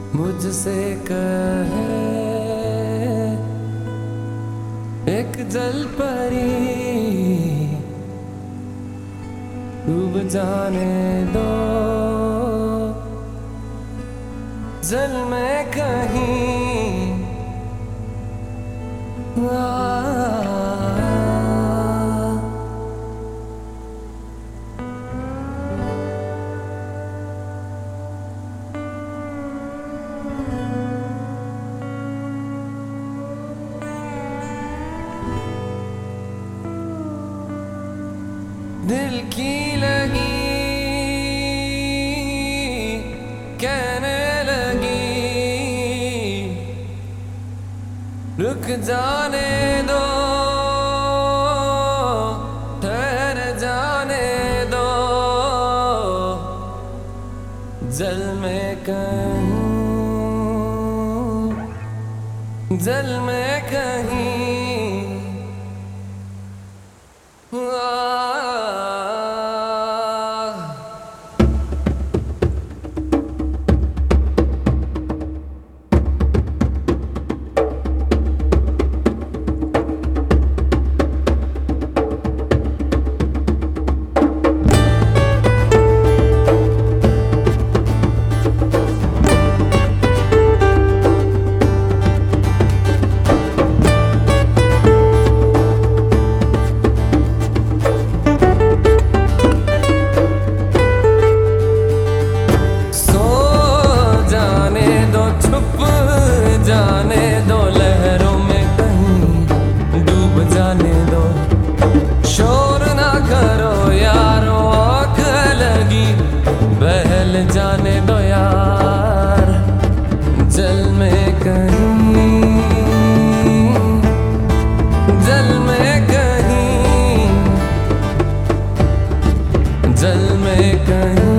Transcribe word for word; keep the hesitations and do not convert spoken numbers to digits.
मुझसे कहे एक जल परी, डूब जाने दो जल में कहीं। दिल की लगी कहने लगी, रुक जाने दो, ठहर जाने दो, जल में कहीं, जल में कहीं। जाने दो लहरों में कहीं, डूब जाने दो, शोर ना करो यारो, आँख लगी बहल जाने दो यार, जल में कहीं, जल में कहीं, जल में कहीं।